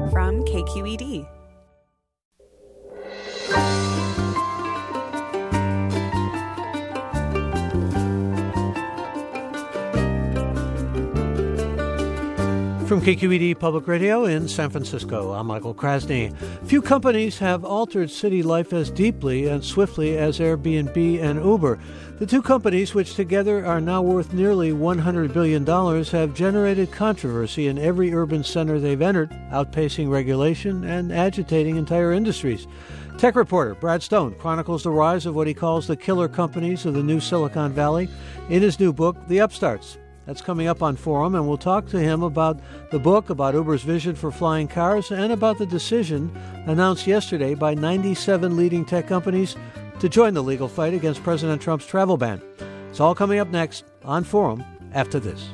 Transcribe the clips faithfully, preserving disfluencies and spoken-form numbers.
from K Q E D. From K Q E D Public Radio in San Francisco, I'm Michael Krasny. Few companies have altered city life as deeply and swiftly as Airbnb and Uber. The two companies, which together are now worth nearly one hundred billion dollars, have generated controversy in every urban center they've entered, outpacing regulation and agitating entire industries. Tech reporter Brad Stone chronicles the rise of what he calls the killer companies of the new Silicon Valley in his new book, The Upstarts. That's coming up on Forum, and we'll talk to him about the book, about Uber's vision for flying cars, and about the decision announced yesterday by ninety-seven leading tech companies to join the legal fight against President Trump's travel ban. It's all coming up next on Forum after this.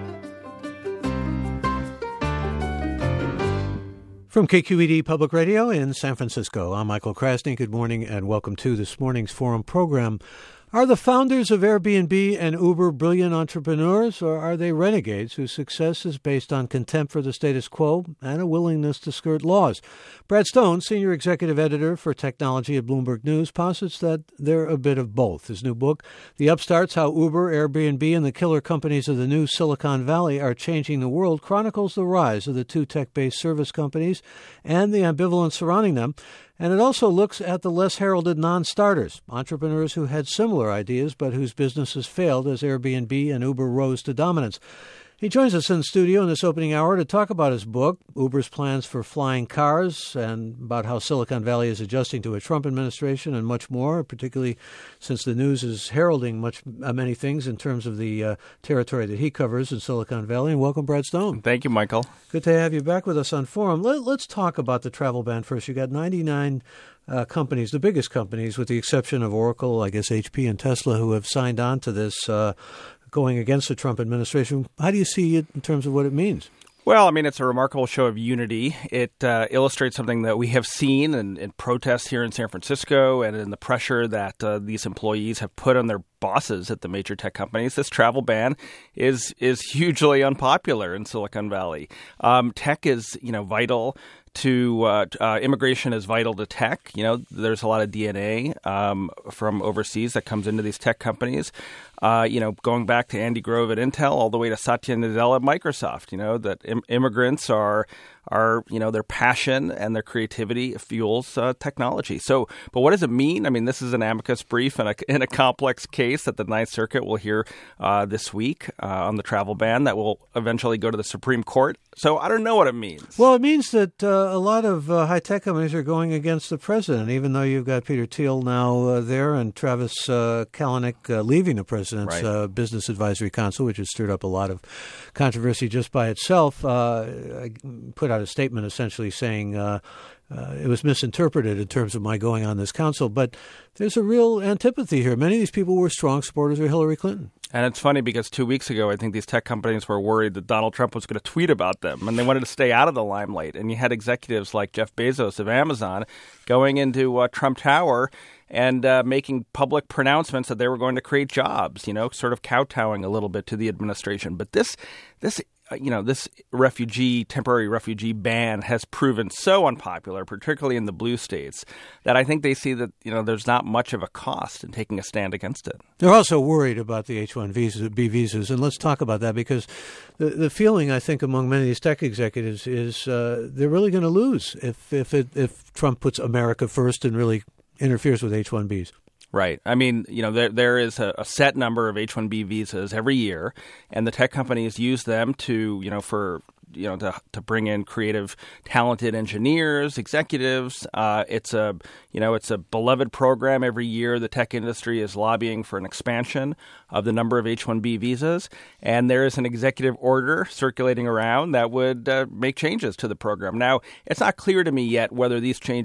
From K Q E D Public Radio in San Francisco, I'm Michael Krasny. Good morning and welcome to this morning's Forum program. Are the founders of Airbnb and Uber brilliant entrepreneurs, or are they renegades whose success is based on contempt for the status quo and a willingness to skirt laws? Brad Stone, senior executive editor for technology at Bloomberg News, posits that they're a bit of both. His new book, The Upstarts, How Uber, Airbnb, and the Killer Companies of the New Silicon Valley Are Changing the World, chronicles the rise of the two tech-based service companies and the ambivalence surrounding them. And it also looks at the less heralded non-starters, entrepreneurs who had similar ideas but whose businesses failed as Airbnb and Uber rose to dominance. He joins us in the studio in this opening hour to talk about his book, Uber's plans for flying cars, and about how Silicon Valley is adjusting to a Trump administration and much more, particularly since the news is heralding much uh, many things in terms of the uh, territory that he covers in Silicon Valley. And welcome, Brad Stone. Thank you, Michael. Good to have you back with us on Forum. Let, let's talk about the travel ban first. You got ninety-nine uh, companies, the biggest companies, with the exception of Oracle, I guess H P and Tesla, who have signed on to this uh going against the Trump administration. How do you see it in terms of what it means? Well, I mean, it's a remarkable show of unity. It uh, illustrates something that we have seen in, in protests here in San Francisco and in the pressure that uh, these employees have put on their bosses at the major tech companies. This travel ban is is hugely unpopular in Silicon Valley. Um, tech is, you know, vital to uh, uh, immigration is vital to tech. You know, there's a lot of D N A um, from overseas that comes into these tech companies. Uh, you know, going back to Andy Grove at Intel all the way to Satya Nadella at Microsoft, you know, that Im- immigrants are, are, you know, their passion and their creativity fuels uh, technology. So, but what does it mean? I mean, this is an amicus brief in a, in a complex case that the Ninth Circuit will hear uh, this week uh, on the travel ban that will eventually go to the Supreme Court. So I don't know what it means. Well, it means that uh, a lot of uh, high-tech companies are going against the president, even though you've got Peter Thiel now uh, there and Travis uh, Kalanick uh, leaving the president's right. uh, Business Advisory Council, which has stirred up a lot of controversy just by itself. Uh, I put out a statement essentially saying uh, uh, it was misinterpreted in terms of my going on this council, but there's a real antipathy here. Many of these people were strong supporters of Hillary Clinton. And it's funny because two weeks ago, I think these tech companies were worried that Donald Trump was going to tweet about them, and they wanted to stay out of the limelight. And you had executives like Jeff Bezos of Amazon going into uh, Trump Tower and uh, making public pronouncements that they were going to create jobs, you know, sort of kowtowing a little bit to the administration. But this, this, uh, you know, this refugee, temporary refugee ban has proven so unpopular, particularly in the blue states, that I think they see that, you know, there's not much of a cost in taking a stand against it. They're also worried about the H one B visas, and let's talk about that because the, the feeling, I think, among many of these tech executives is uh, they're really going to lose if if it, if Trump puts America first and really interferes with H one Bs. Right. I mean, you know, there there is a, a set number of H one B visas every year, and the tech companies use them to, you know, for you know, to to bring in creative, talented engineers, executives. Uh, it's a, you know, it's a beloved program every year. The tech industry is lobbying for an expansion of the number of H one B visas, and there is an executive order circulating around that would uh, make changes to the program. Now, it's not clear to me yet whether these changes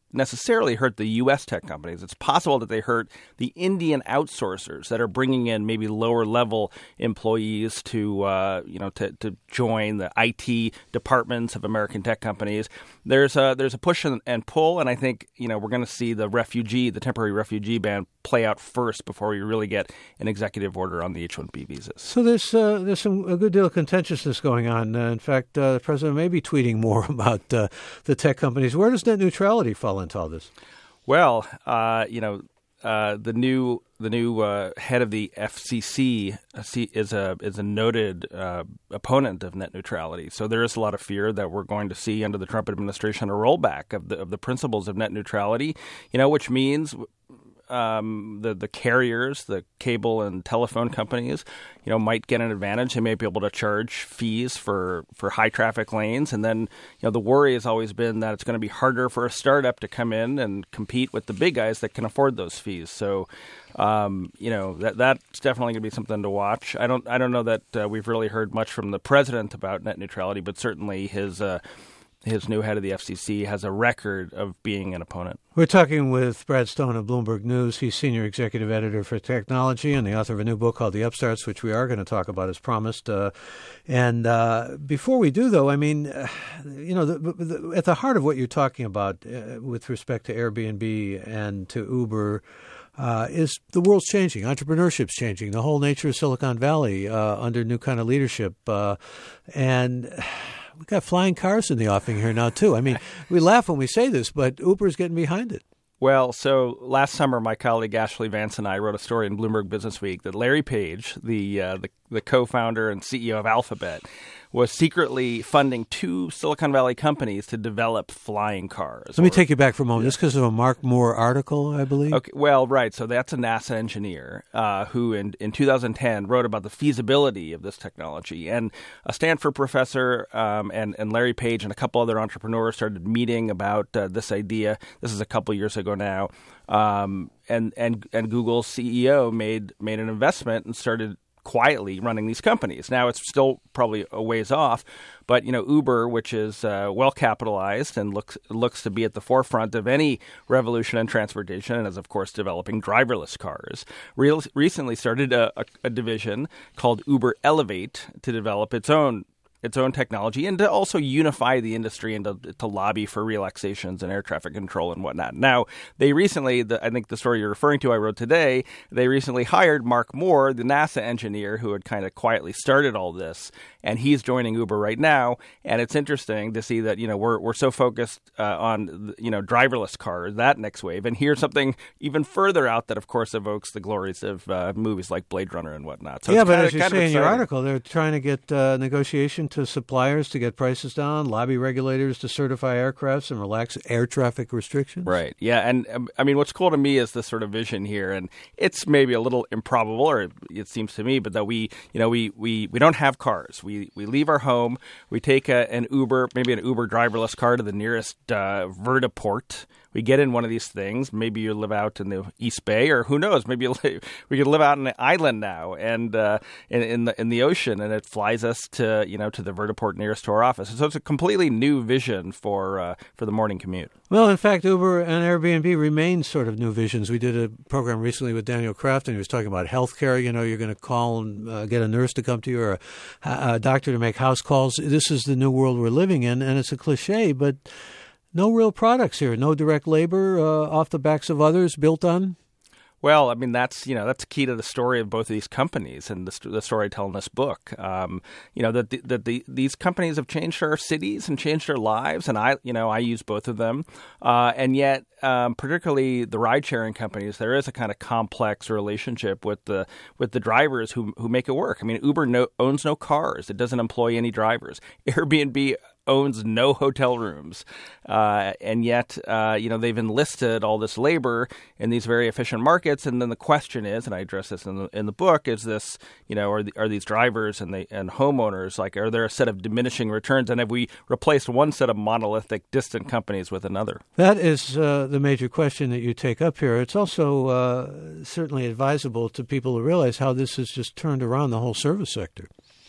necessarily hurt the U S tech companies. It's possible that they hurt the Indian outsourcers that are bringing in maybe lower level employees to uh, you know to, to join the I T departments of American tech companies. There's a there's a push and, and pull, and I think you know we're going to see the refugee, the temporary refugee ban play out first before we really get an executive order on the H one B visas. So there's uh, there's some a good deal of contentiousness going on. Uh, in fact, uh, the president may be tweeting more about uh, the tech companies. Where does net neutrality fall into all this? Well, uh, you know, uh, the new the new uh, head of the F C C is a is a noted uh, opponent of net neutrality. So there is a lot of fear that we're going to see under the Trump administration a rollback of the of the principles of net neutrality. You know, which means. Um, the the carriers, the cable and telephone companies, you know, might get an advantage. They may be able to charge fees for, for high traffic lanes, and then you know the worry has always been that it's going to be harder for a startup to come in and compete with the big guys that can afford those fees. So, um, you know, that that's definitely going to be something to watch. I don't I don't know that uh, we've really heard much from the president about net neutrality, but certainly his. Uh, His new head of the F C C has a record of being an opponent. We're talking with Brad Stone of Bloomberg News. He's senior executive editor for technology and the author of a new book called The Upstarts, which we are going to talk about as promised. Uh, and uh, before we do, though, I mean, uh, you know, the, the, at the heart of what you're talking about uh, with respect to Airbnb and to Uber uh, is the world's changing. Entrepreneurship's changing. The whole nature of Silicon Valley uh, under new kind of leadership. Uh, and... We've got flying cars in the offing here now, too. I mean, we laugh when we say this, but Uber's getting behind it. Well, so last summer, my colleague Ashley Vance and I wrote a story in Bloomberg Business Week that Larry Page, the uh, the, the co-founder and C E O of Alphabet, was secretly funding two Silicon Valley companies to develop flying cars. Let or, me take you back for a moment. Yeah. This because of a Mark Moore article, I believe? Okay, well, right. So that's a NASA engineer uh, who in, in two thousand ten wrote about the feasibility of this technology. And a Stanford professor um, and, and Larry Page and a couple other entrepreneurs started meeting about uh, this idea. This is a couple years ago now. Um, and, and, and Google's C E O made made an investment and started quietly running these companies. Now it's still probably a ways off, but you know Uber, which is uh, well capitalized and looks looks to be at the forefront of any revolution in transportation, and is of course developing driverless cars. Real, recently started a, a, a division called Uber Elevate to develop its own its own technology and to also unify the industry and to, to lobby for relaxations and air traffic control and whatnot. Now, they recently, the, I think the story you're referring to I wrote today, they recently hired Mark Moore, the NASA engineer who had kind of quietly started all this, and he's joining Uber right now. And it's interesting to see that, you know, we're we're so focused uh, on, you know, driverless cars, that next wave, and here's something even further out that, of course, evokes the glories of uh, movies like Blade Runner and whatnot. So yeah, it's but kinda, as you say in your article, they're trying to get uh, negotiation to suppliers to get prices down, lobby regulators to certify aircrafts and relax air traffic restrictions. Right. Yeah. And um, I mean, what's cool to me is this sort of vision here, and it's maybe a little improbable, or it seems to me, but that we, you know, we we, we don't have cars. We we leave our home. We take a, an Uber, maybe an Uber driverless car to the nearest uh, vertiport. We get in one of these things. Maybe you live out in the East Bay, or who knows? Maybe you live, we could live out in an island now, and uh, in, in the in the ocean, and it flies us to you know to the vertiport nearest to our office. So it's a completely new vision for uh, for the morning commute. Well, in fact, Uber and Airbnb remain sort of new visions. We did a program recently with Daniel Kraft, and he was talking about healthcare. You know, you're going to call and uh, get a nurse to come to you, or a, a doctor to make house calls. This is the new world we're living in, and it's a cliche, but no real products here, no direct labor uh, off the backs of others built on. Well, I mean, that's, you know, that's key to the story of both of these companies and the, the story I tell in this book. Um, you know, that the, that the, these companies have changed our cities and changed our lives. And I, you know, I use both of them. Uh, and yet, um, particularly the ride sharing companies, there is a kind of complex relationship with the with the drivers who who make it work. I mean, Uber no, owns no cars. It doesn't employ any drivers. Airbnb owns no hotel rooms. Uh, and yet, uh, you know, they've enlisted all this labor in these very efficient markets. And then the question is, and I address this in the in the book, is this, you know, are the, are these drivers and the and homeowners, like, are there a set of diminishing returns? And have we replaced one set of monolithic, distant companies with another? That is uh, the major question that you take up here. It's also uh, certainly advisable to people to realize how this has just turned around the whole service sector.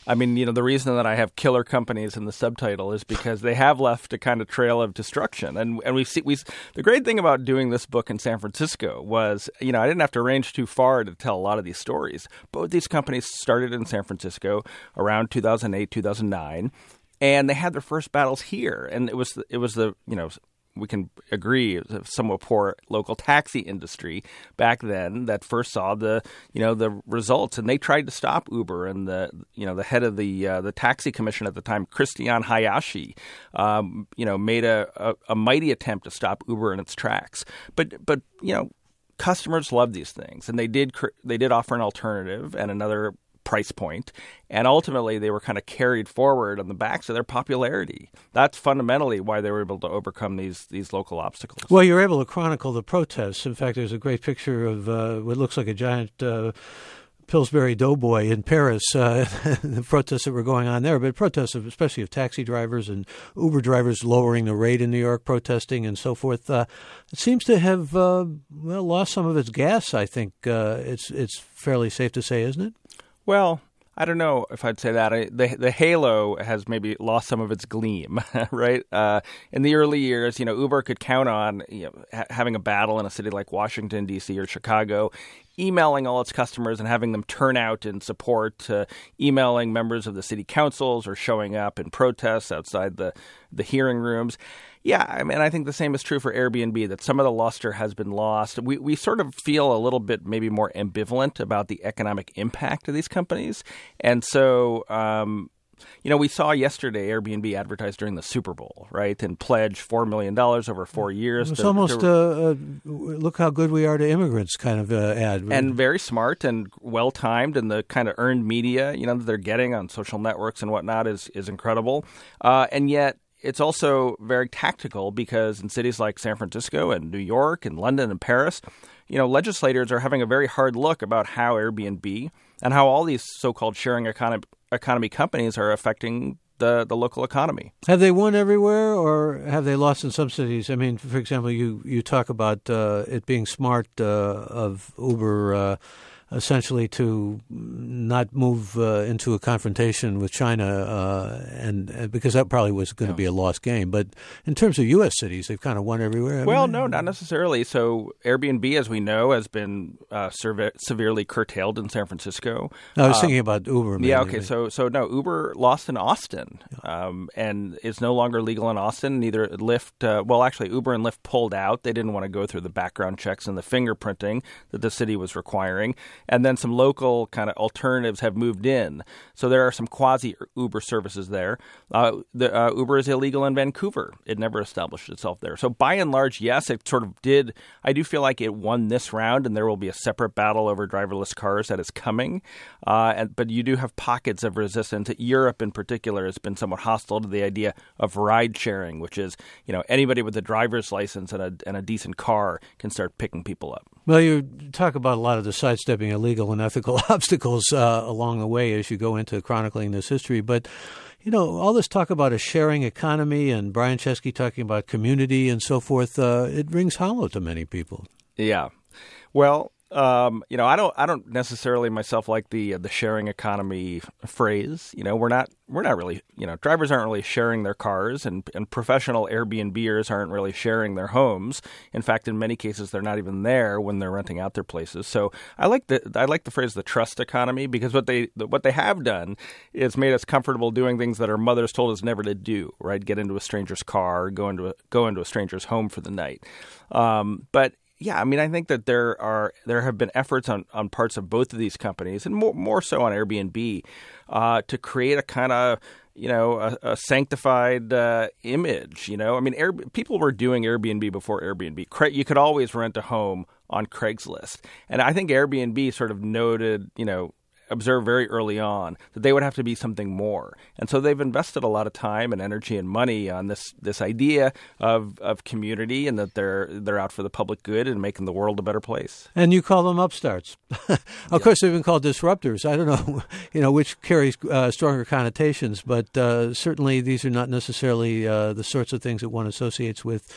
I mean, you know, the reason that I have killer companies in the subtitle is because they have left a kind of trail of destruction. And and we see we the great thing about doing this book in San Francisco was, you know, I didn't have to range too far to tell a lot of these stories. Both these companies started in San Francisco around two thousand eight, two thousand nine, and they had their first battles here. And it was it was the, you know, we can agree, it was a somewhat poor local taxi industry back then that first saw the, you know, the results, and they tried to stop Uber. And the, you know, the head of the uh, the taxi commission at the time, Christian Hayashi, um, you know, made a, a, a mighty attempt to stop Uber in its tracks. But but you know, customers love these things, and they did they did offer an alternative and another price point, and ultimately they were kind of carried forward on the backs of their popularity. That's fundamentally why they were able to overcome these these local obstacles. Well, you're able to chronicle the protests. In fact, there's a great picture of uh, what looks like a giant uh, Pillsbury Doughboy in Paris, uh, the protests that were going on there, but protests of, especially of taxi drivers and Uber drivers lowering the rate in New York, protesting and so forth. Uh, it seems to have uh, well lost some of its gas, I think. Uh, it's it's fairly safe to say, isn't it? Well, I don't know if I'd say that. I, the the halo has maybe lost some of its gleam, right? Uh, in the early years, you know, Uber could count on you know, ha- having a battle in a city like Washington, D C or Chicago, emailing all its customers and having them turn out in support, uh, emailing members of the city councils or showing up in protests outside the, the hearing rooms. Yeah, I mean, I think the same is true for Airbnb, that some of the luster has been lost. We we sort of feel a little bit maybe more ambivalent about the economic impact of these companies. And so, um, you know, we saw yesterday Airbnb advertised during the Super Bowl, right, and pledge four million dollars over four years. It's to, almost to, a, a look how good we are to immigrants kind of uh, ad. And very smart and well-timed, and the kind of earned media, you know, that they're getting on social networks and whatnot is, is incredible. Uh, and yet, it's also very tactical because in cities like San Francisco and New York and London and Paris, you know, legislators are having a very hard look about how Airbnb and how all these so-called sharing economy, economy companies are affecting the, the local economy. Have they won everywhere, or have they lost in some cities? I mean, for example, you, you talk about uh, it being smart uh, of Uber uh, essentially to not move uh, into a confrontation with China, uh, and uh, because that probably was going to yeah. be a lost game. But in terms of U S cities, they've kind of won everywhere. Well, no, not necessarily. So Airbnb, as we know, has been uh, sever- severely curtailed in San Francisco. I was um, thinking about Uber. Maybe. Yeah, okay. So, so no, Uber lost in Austin, yeah. um, and is no longer legal in Austin. Neither Lyft, uh, well, actually, Uber and Lyft pulled out. They didn't want to go through the background checks and the fingerprinting that the city was requiring. And then some local kind of alternatives have moved in. So there are some quasi-Uber services there. Uh, the, uh, Uber is illegal in Vancouver. It never established itself there. So by and large, yes, it sort of did. I do feel like it won this round, and there will be a separate battle over driverless cars that is coming. Uh, and, but you do have pockets of resistance. Europe in particular has been somewhat hostile to the idea of ride sharing, which is, you know, anybody with a driver's license and a, and a decent car can start picking people up. Well, you talk about a lot of the sidestepping illegal and ethical obstacles uh, along the way as you go into chronicling this history. But, you know, all this talk about a sharing economy and Brian Chesky talking about community and so forth, uh, it rings hollow to many people. Yeah. Well, Um, you know, I don't, I don't necessarily myself like the uh, the sharing economy phrase. You know, we're not, we're not really, you know, drivers aren't really sharing their cars, and, and professional Airbnbers aren't really sharing their homes. In fact, in many cases, they're not even there when they're renting out their places. So I like the, I like the phrase the trust economy, because what they, what they have done is made us comfortable doing things that our mothers told us never to do. Right, get into a stranger's car, go into a, go into a stranger's home for the night. Um, but Yeah, I mean, I think that there are there have been efforts on, on parts of both of these companies, and more more so on Airbnb, uh, to create a kind of, you know, a, a sanctified uh, image. You know, I mean, Air, people were doing Airbnb before Airbnb. You could always rent a home on Craigslist, and I think Airbnb sort of noted, you know, observed very early on that they would have to be something more. And so they've invested a lot of time and energy and money on this this idea of, of community, and that they're they're out for the public good and making the world a better place. And you call them upstarts. of yeah. course, they've been called disruptors. I don't know, you know, which carries uh, stronger connotations, but uh, certainly these are not necessarily uh, the sorts of things that one associates with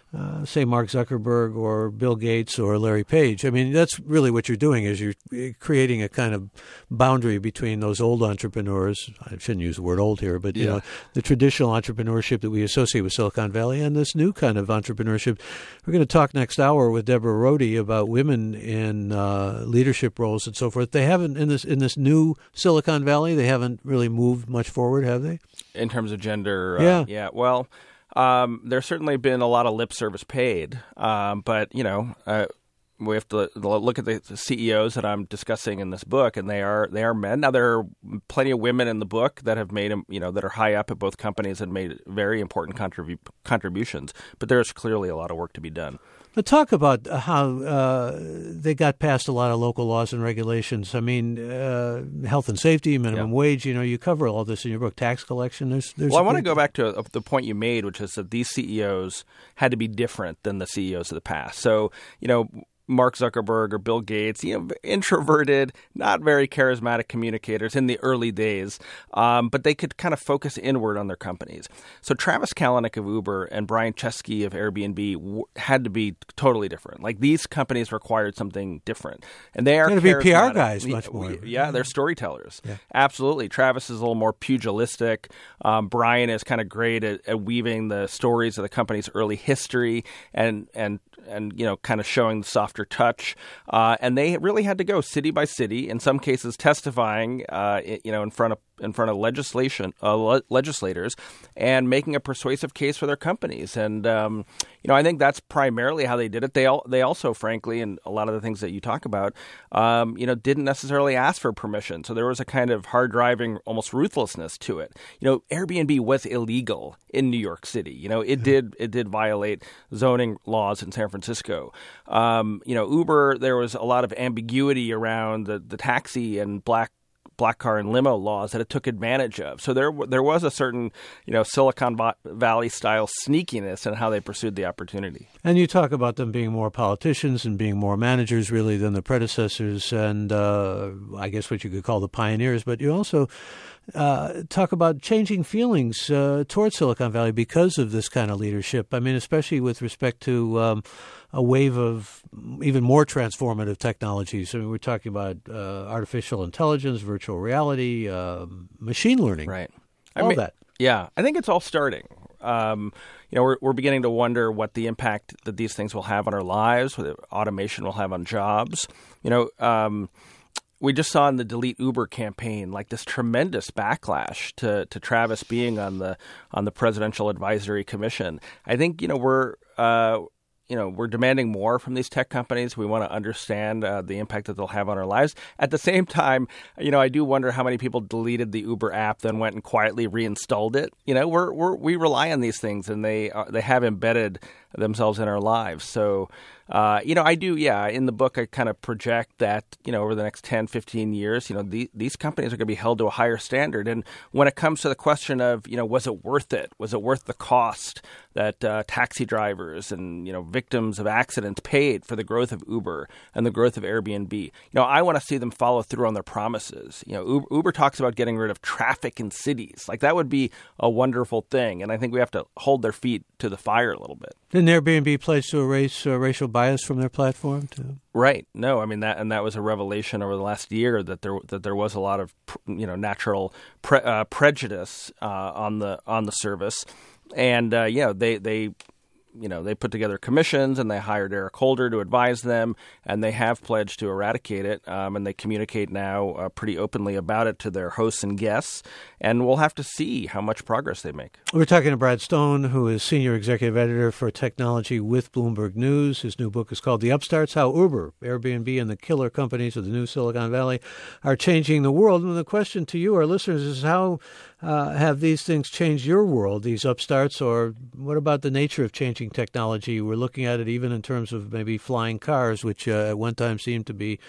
uh, say, Mark Zuckerberg or Bill Gates or Larry Page. I mean, that's really what you're doing is you're creating a kind of boundary between those old entrepreneurs. I shouldn't use the word old here, but, you yeah. know, the traditional entrepreneurship that we associate with Silicon Valley and this new kind of entrepreneurship. We're going to talk next hour with Deborah Rohde about women in uh, leadership roles and so forth. They haven't, in this in this new Silicon Valley, they haven't really moved much forward, have they? In terms of gender? Uh, yeah. Yeah, well... Um, there's certainly been a lot of lip service paid, um, but, you know, uh, we have to look at the C E Os that I'm discussing in this book, and they are they are men. Now, there are plenty of women in the book that have made, you know, that are high up at both companies and made very important contribu- contributions, but there's clearly a lot of work to be done. But talk about how uh, they got passed a lot of local laws and regulations. I mean, uh, health and safety, minimum yeah. wage, you know, you cover all this in your book, tax collection. There's, there's well, I want to go back to uh, the point you made, which is that these C E Os had to be different than the C E Os of the past. So, you know, Mark Zuckerberg or Bill Gates, you know, introverted, not very charismatic communicators in the early days, um, but they could kind of focus inward on their companies. So Travis Kalanick of Uber and Brian Chesky of Airbnb w- had to be totally different. Like these companies required something different, and they are going to be P R guys much more. Yeah, they're storytellers. Yeah. Absolutely. Travis is a little more pugilistic. Um, Brian is kind of great at, at weaving the stories of the company's early history and and. and, you know, kind of showing the softer touch. Uh, and they really had to go city by city, in some cases testifying, uh, you know, in front of in front of legislation uh, le- legislators and making a persuasive case for their companies. And, um, you know, I think that's primarily how they did it. They all, they also, frankly, and a lot of the things that you talk about, um, you know, didn't necessarily ask for permission. So there was a kind of hard-driving, almost ruthlessness to it. You know, Airbnb was illegal in New York City. You know, it did it did violate zoning laws in San Francisco. Um, you know, Uber, there was a lot of ambiguity around the, the taxi and black black car and limo laws that it took advantage of. So there there was a certain, you know, Silicon Valley style sneakiness in how they pursued the opportunity. And you talk about them being more politicians and being more managers really than the predecessors and uh, I guess what you could call the pioneers. But you also uh, talk about changing feelings uh, towards Silicon Valley because of this kind of leadership. I mean, especially with respect to um, a wave of even more transformative technologies. I mean, we're talking about uh, artificial intelligence, virtual reality, uh, machine learning, right? All I mean, that. Yeah, I think it's all starting. Um, you know, we're we're beginning to wonder what the impact that these things will have on our lives, what automation will have on jobs. You know, um, we just saw in the Delete Uber campaign like this tremendous backlash to to Travis being on the on the Presidential Advisory Commission. I think you know we're. Uh, You know, we're demanding more from these tech companies. We want to understand uh, the impact that they'll have on our lives. At the same time, you know, I do wonder how many people deleted the Uber app, then went and quietly reinstalled it. You know, we're, we're we rely on these things, and they uh, they have embedded themselves in our lives. So, uh, you know, I do, yeah. In the book, I kind of project that, you know, over the next ten, fifteen years, you know, the, these companies are going to be held to a higher standard. And when it comes to the question of, you know, was it worth it? Was it worth the cost that uh, taxi drivers and, you know, victims of accidents paid for the growth of Uber and the growth of Airbnb? You know, I want to see them follow through on their promises. You know, Uber, Uber talks about getting rid of traffic in cities. Like, that would be a wonderful thing. And I think we have to hold their feet to the fire a little bit. Didn't Airbnb pledge to erase uh, racial bias from their platform too? Right. No, I mean that, and that was a revelation over the last year that there that there was a lot of you know natural pre, uh, prejudice uh, on the on the service, and uh, you know they they. You know, they put together commissions and they hired Eric Holder to advise them, and they have pledged to eradicate it. Um, and they communicate now uh, pretty openly about it to their hosts and guests. And we'll have to see how much progress they make. We're talking to Brad Stone, who is Senior Executive Editor for Technology with Bloomberg News. His new book is called The Upstarts, How Uber, Airbnb, and the Killer Companies of the New Silicon Valley Are Changing the World. And the question to you, our listeners, is how uh, have these things changed your world, these upstarts, or what about the nature of changing technology? We're looking at it even in terms of maybe flying cars, which uh, at one time seemed to be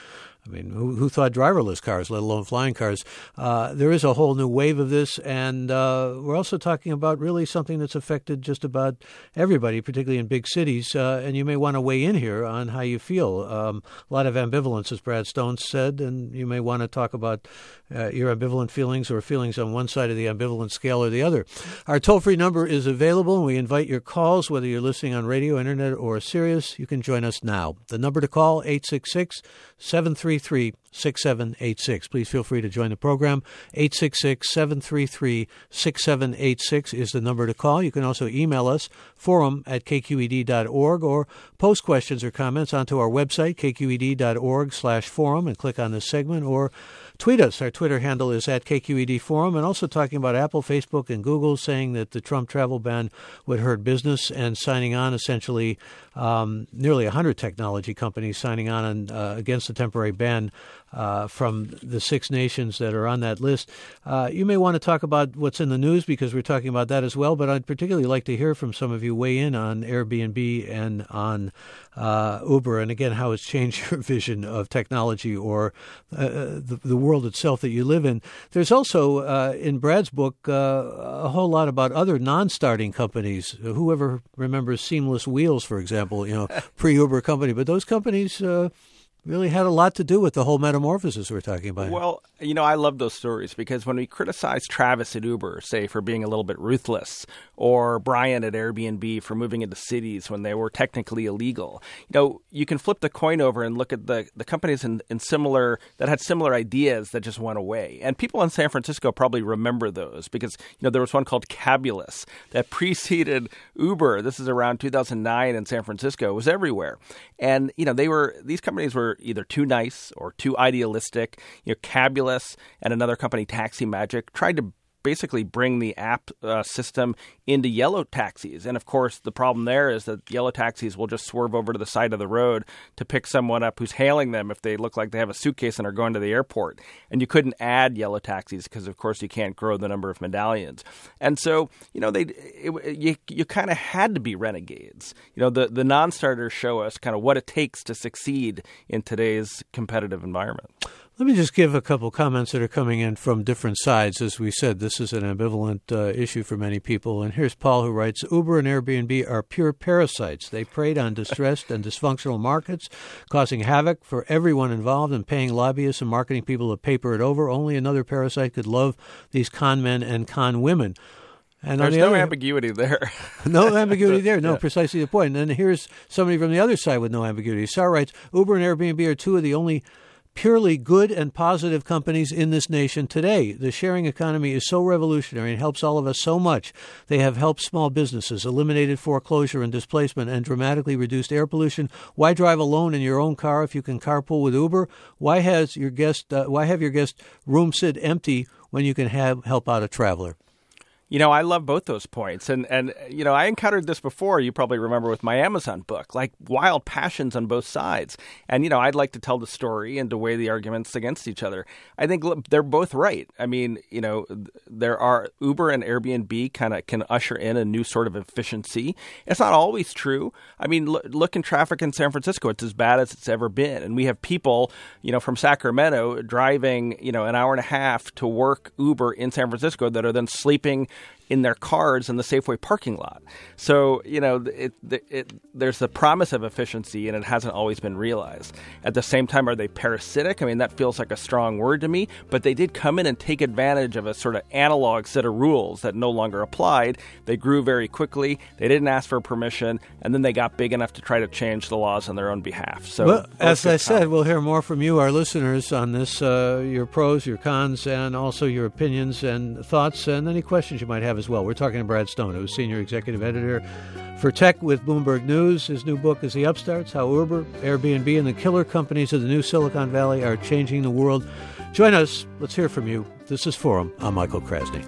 I mean, who, who thought driverless cars, let alone flying cars? Uh, there is a whole new wave of this, and uh, we're also talking about really something that's affected just about everybody, particularly in big cities, uh, and you may want to weigh in here on how you feel. Um, a lot of ambivalence, as Brad Stone said, and you may want to talk about uh, your ambivalent feelings or feelings on one side of the ambivalent scale or the other. Our toll-free number is available, and we invite your calls, whether you're listening on radio, internet, or Sirius. You can join us now. The number to call, eight six six, seven three three, six seven eight six. Please feel free to join the program. eight six six, seven three three, six seven eight six is the number to call. You can also email us, forum at k q e d dot org, or post questions or comments onto our website, k q e d dot org slash forum, and click on this segment, or tweet us. Our Twitter handle is at K Q E D Forum, and also talking about Apple, Facebook, and Google saying that the Trump travel ban would hurt business, and signing on essentially um, nearly one hundred technology companies signing on and, uh, against the temporary ban uh, from the six nations that are on that list. Uh, you may want to talk about what's in the news because we're talking about that as well, but I'd particularly like to hear from some of you weigh in on Airbnb and on uh, Uber, and again, how it's changed your vision of technology or uh, the, the world itself that you live in. There's also, uh, in Brad's book, uh, a whole lot about other non-starting companies. Whoever remembers Seamless Wheels, for example, you know, pre-Uber company, but those companies uh, really had a lot to do with the whole metamorphosis we're talking about. Well, you know, I love those stories because when we criticize Travis at Uber, say, for being a little bit ruthless, or Brian at Airbnb for moving into cities when they were technically illegal, you know, you can flip the coin over and look at the, the companies in, in similar that had similar ideas that just went away. And people in San Francisco probably remember those because, you know, there was one called Cabulous that preceded Uber. This is around two thousand nine in San Francisco. It was everywhere. And, you know, they were these companies were either too nice or too idealistic. You know, Cabulous and another company, Taxi Magic, tried to basically bring the app uh, system into yellow taxis. And of course, the problem there is that yellow taxis will just swerve over to the side of the road to pick someone up who's hailing them if they look like they have a suitcase and are going to the airport. And you couldn't add yellow taxis because, of course, you can't grow the number of medallions. And so, you know, they it, you you kind of had to be renegades. You know, the, the non-starters show us kind of what it takes to succeed in today's competitive environment. Let me just give a couple comments that are coming in from different sides. As we said, this is an ambivalent uh, issue for many people. And here's Paul, who writes, Uber and Airbnb are pure parasites. They preyed on distressed and dysfunctional markets, causing havoc for everyone involved and paying lobbyists and marketing people to paper it over. Only another parasite could love these con men and con women. And There's the no other, ambiguity there. No ambiguity there. No, yeah. Precisely the point. And then here's somebody from the other side with no ambiguity. Sar writes, Uber and Airbnb are two of the only purely good and positive companies in this nation today. The sharing economy is so revolutionary and helps all of us so much. They have helped small businesses, eliminated foreclosure and displacement, and dramatically reduced air pollution. Why drive alone in your own car if you can carpool with Uber? Why has your guest? Uh, why have your guest room sit empty when you can have help out a traveler? You know, I love both those points. And, and you know, I encountered this before, you probably remember, with my Amazon book, like wild passions on both sides. And, you know, I'd like to tell the story and to weigh the arguments against each other. I think look, they're both right. I mean, you know, there are Uber and Airbnb kind of can usher in a new sort of efficiency. It's not always true. I mean, look, look in traffic in San Francisco. It's as bad as it's ever been. And we have people, you know, from Sacramento driving, you know, an hour and a half to work Uber in San Francisco that are then sleeping in their cars in the Safeway parking lot. So, you know, it, it, it, there's the promise of efficiency, and it hasn't always been realized. At the same time, are they parasitic? I mean, that feels like a strong word to me, but they did come in and take advantage of a sort of analog set of rules that no longer applied. They grew very quickly. They didn't ask for permission, and then they got big enough to try to change the laws on their own behalf. So, well, as I said, we'll hear more from you, our listeners, on this, uh, your pros, your cons, and also your opinions and thoughts, and any questions you might have as well. We're talking to Brad Stone, who's Senior Executive Editor for Tech with Bloomberg News. His new book is The Upstarts, How Uber, Airbnb, and the Killer Companies of the New Silicon Valley Are Changing the World. Join us. Let's hear from you. This is Forum. I'm Michael Krasny.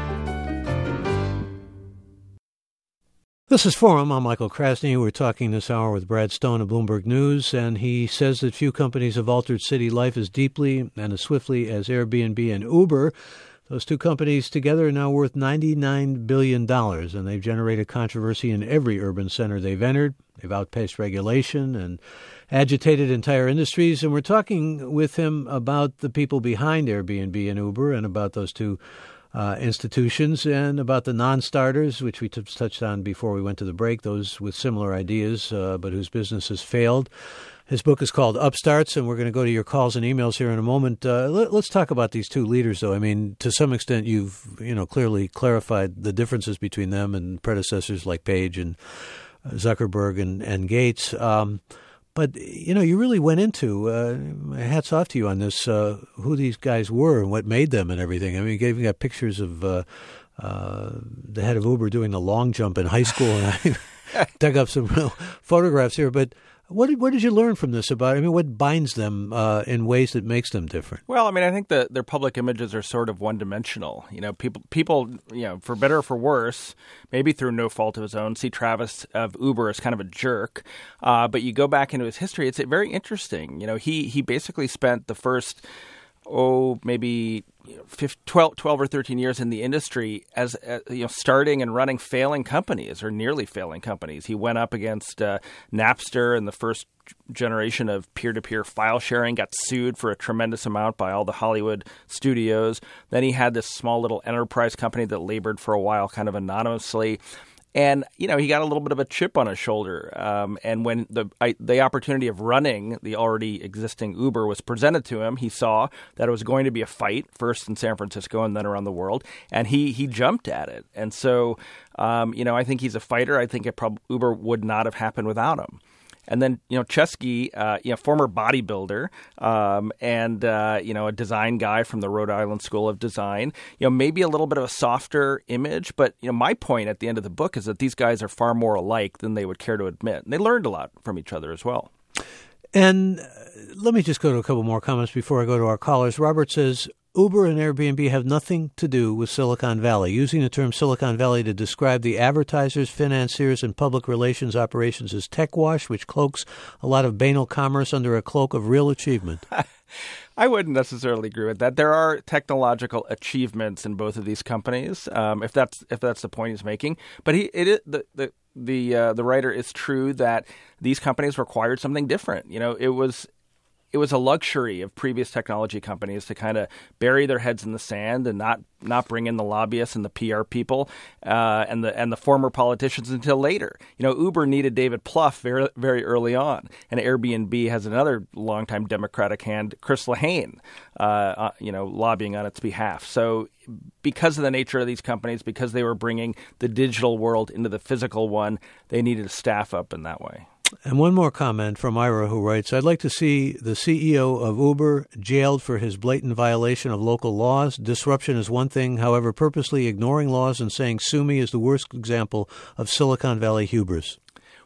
This is Forum. I'm Michael Krasny. We're talking this hour with Brad Stone of Bloomberg News, and he says that few companies have altered city life as deeply and as swiftly as Airbnb and Uber. Those two companies together are now worth ninety-nine billion dollars, and they've generated controversy in every urban center they've entered. They've outpaced regulation and agitated entire industries. And we're talking with him about the people behind Airbnb and Uber and about those two uh, institutions and about the non-starters, which we t- touched on before we went to the break, those with similar ideas uh, but whose businesses failed. His book is called Upstarts, and we're going to go to your calls and emails here in a moment. Uh, let, let's talk about these two leaders, though. I mean, to some extent, you've you know clearly clarified the differences between them and predecessors like Page and Zuckerberg and, and Gates. Um, but, you know, you really went into, uh, hats off to you on this, uh, who these guys were and what made them and everything. I mean, you even got pictures of uh, uh, the head of Uber doing the long jump in high school, and I dug up some real photographs here. But What did, what did you learn from this about? I mean, what binds them uh, in ways that makes them different? Well, I mean, I think that their public images are sort of one-dimensional. You know, people, people, you know, for better or for worse, maybe through no fault of his own, see Travis of Uber as kind of a jerk. Uh, but you go back into his history; it's very interesting. You know, he he basically spent the first oh maybe twelve, twelve or thirteen years in the industry as, as you know, starting and running failing companies or nearly failing companies. He went up against uh, Napster and the first generation of peer-to-peer file sharing, got sued for a tremendous amount by all the Hollywood studios. Then he had this small little enterprise company that labored for a while kind of anonymously. And, you know, he got a little bit of a chip on his shoulder. Um, and when the I, the opportunity of running the already existing Uber was presented to him, he saw that it was going to be a fight, first in San Francisco and then around the world. And he he jumped at it. And so, um, you know, I think he's a fighter. I think it prob- Uber would not have happened without him. And then, you know, Chesky, uh, you know, former bodybuilder um, and, uh, you know, a design guy from the Rhode Island School of Design, you know, maybe a little bit of a softer image. But, you know, my point at the end of the book is that these guys are far more alike than they would care to admit. And they learned a lot from each other as well. And uh, let me just go to a couple more comments before I go to our callers. Robert says, Uber and Airbnb have nothing to do with Silicon Valley. Using the term Silicon Valley to describe the advertisers, financiers, and public relations operations is tech wash, which cloaks a lot of banal commerce under a cloak of real achievement. I wouldn't necessarily agree with that. There are technological achievements in both of these companies, um, if that's if that's the point he's making. But he it is, the the the uh, the writer is true that these companies required something different. You know, it was. It was a luxury of previous technology companies to kind of bury their heads in the sand and not not bring in the lobbyists and the P R people uh, and the and the former politicians until later. You know, Uber needed David Plouffe very very early on, and Airbnb has another longtime Democratic hand, Chris Lehane, uh, uh, you know, lobbying on its behalf. So, because of the nature of these companies, because they were bringing the digital world into the physical one, they needed to staff up in that way. And one more comment from Ira, who writes, I'd like to see the C E O of Uber jailed for his blatant violation of local laws. Disruption is one thing. However, purposely ignoring laws and saying sue me is the worst example of Silicon Valley hubris.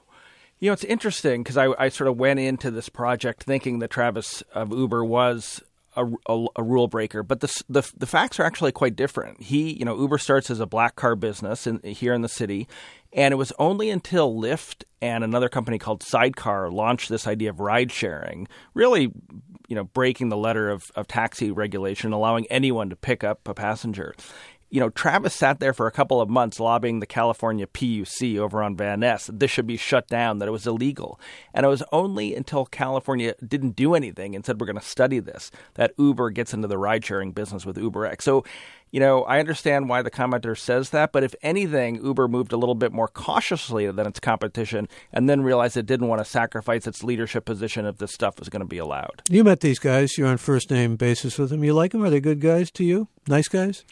You know, it's interesting because I, I sort of went into this project thinking that Travis of Uber was A, a, a rule breaker, but the, the the facts are actually quite different. He, you know, Uber starts as a black car business in, here in the city, and it was only until Lyft and another company called Sidecar launched this idea of ride sharing, really, you know, breaking the letter of, of taxi regulation, allowing anyone to pick up a passenger. You know, Travis sat there for a couple of months lobbying the California P U C over on Van Ness that this should be shut down, that it was illegal. And it was only until California didn't do anything and said, we're going to study this, that Uber gets into the ride-sharing business with UberX. So, you know, I understand why the commenter says that, but if anything, Uber moved a little bit more cautiously than its competition and then realized it didn't want to sacrifice its leadership position if this stuff was going to be allowed. You met these guys. You're on first-name basis with them. You like them? Are they good guys to you? Nice guys?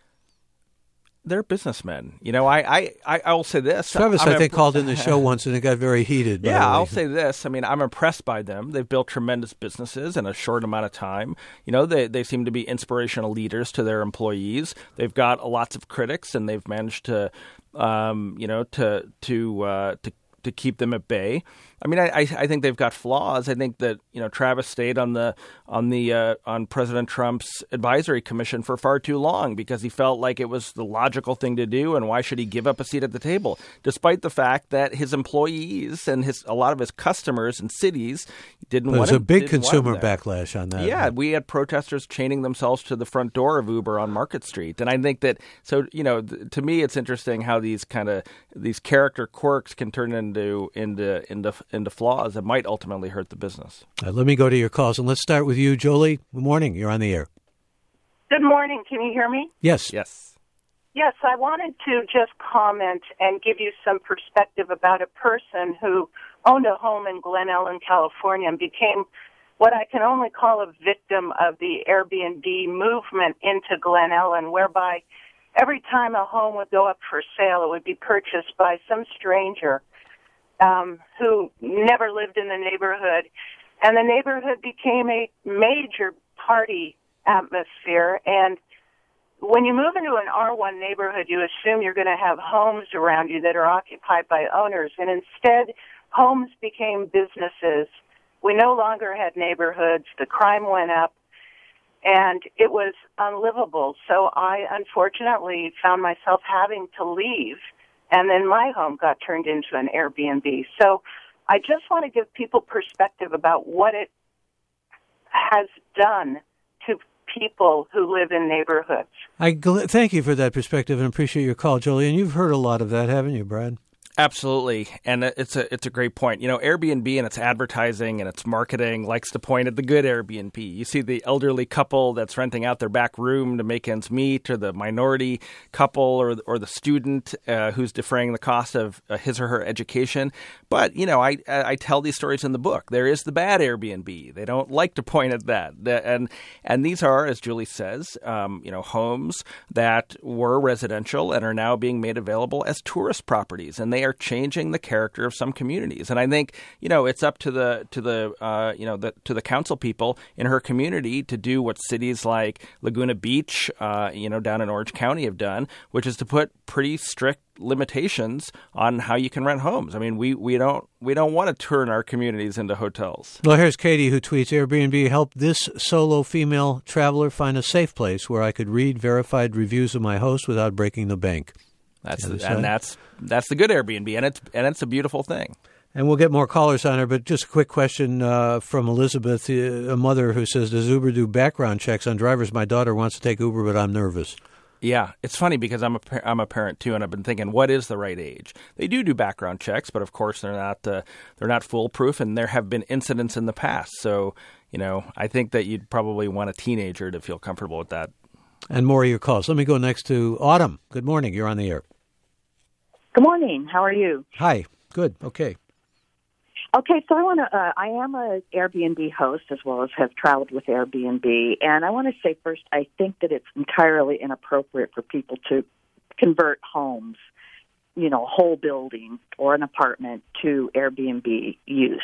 They're businessmen. You know, I, I, I, I will say this. Travis, I'm I think, imp- called in the show once and it got very heated. By yeah, the way. I'll say this. I mean, I'm impressed by them. They've built tremendous businesses in a short amount of time. You know, they, they seem to be inspirational leaders to their employees. They've got lots of critics, and they've managed to, um, you know, to to uh, to to keep them at bay. I mean, I, I think they've got flaws. I think that, you know, Travis stayed on the on the uh, on President Trump's advisory commission for far too long because he felt like it was the logical thing to do, and why should he give up a seat at the table, despite the fact that his employees and his a lot of his customers and cities didn't want him. There's a big consumer backlash on that. Yeah, we had protesters chaining themselves to the front door of Uber on Market Street, and I think that so you know th- to me it's interesting how these kind of these character quirks can turn into into into into flaws that might ultimately hurt the business. Uh, let me go to your calls, and let's start with you, Jolie. Good morning. You're on the air. Good morning. Can you hear me? Yes. Yes. Yes, I wanted to just comment and give you some perspective about a person who owned a home in Glen Ellen, California, and became what I can only call a victim of the Airbnb movement into Glen Ellen, whereby every time a home would go up for sale, it would be purchased by some stranger um, who never lived in the neighborhood. And the neighborhood became a major party atmosphere. And when you move into an R one neighborhood, you assume you're going to have homes around you that are occupied by owners. And instead, homes became businesses. We no longer had neighborhoods. The crime went up. And it was unlivable. So I, unfortunately, found myself having to leave. And then my home got turned into an Airbnb. So I just want to give people perspective about what it has done to people who live in neighborhoods. I gl- thank you for that perspective and appreciate your call, Jolie. And you've heard a lot of that, haven't you, Brad? Absolutely, and it's a it's a great point. You know, Airbnb and its advertising and its marketing likes to point at the good Airbnb. You see the elderly couple that's renting out their back room to make ends meet, or the minority couple, or or the student uh, who's defraying the cost of uh, his or her education. But you know, I I tell these stories in the book. There is the bad Airbnb. They don't like to point at that, and and these are, as Julie says, um, you know, homes that were residential and are now being made available as tourist properties, and they are changing the character of some communities. And I think, you know, it's up to the to the uh, you know the to the council people in her community to do what cities like Laguna Beach, uh, you know, down in Orange County have done, which is to put pretty strict limitations on how you can rent homes. I mean, we, we don't we don't want to turn our communities into hotels. Well, here's Katie, who tweets, Airbnb helped this solo female traveler find a safe place where I could read verified reviews of my host without breaking the bank. That's the, and that's that's the good Airbnb, and it's and it's a beautiful thing. And we'll get more callers on her, but just a quick question uh, from Elizabeth, a mother who says, does Uber do background checks on drivers? My daughter wants to take Uber, but I'm nervous. Yeah, it's funny because I'm a I'm a parent too, and I've been thinking, what is the right age? They do do background checks, but of course they're not uh, they're not foolproof, and there have been incidents in the past. So you know, I think that you'd probably want a teenager to feel comfortable with that. And more of your calls. Let me go next to Autumn. Good morning. You're on the air. Good morning. How are you? Hi. Good. Okay. Okay, so I want to. Uh, I am a Airbnb host as well as have traveled with Airbnb, and I want to say first, I think that it's entirely inappropriate for people to convert homes, you know, a whole building or an apartment to Airbnb use.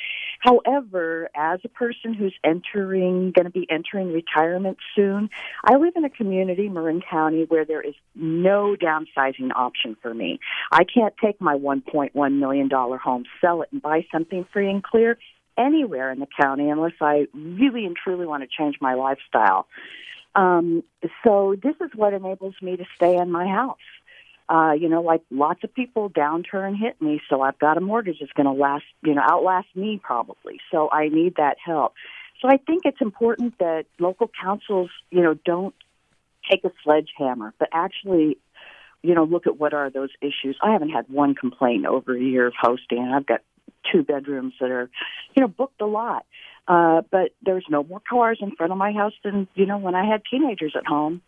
However, as a person who's entering, going to be entering retirement soon, I live in a community, Marin County, where there is no downsizing option for me. I can't take my one point one million dollars home, sell it, and buy something free and clear anywhere in the county unless I really and truly want to change my lifestyle. Um, so this is what enables me to stay in my house. Uh, you know, like lots of people, downturn hit me, so I've got a mortgage that's going to last, you know, outlast me probably. So I need that help. So I think it's important that local councils, you know, don't take a sledgehammer, but actually, you know, look at what are those issues. I haven't had one complaint over a year of hosting. I've got two bedrooms that are, you know, booked a lot. Uh, but there's no more cars in front of my house than, you know, when I had teenagers at home.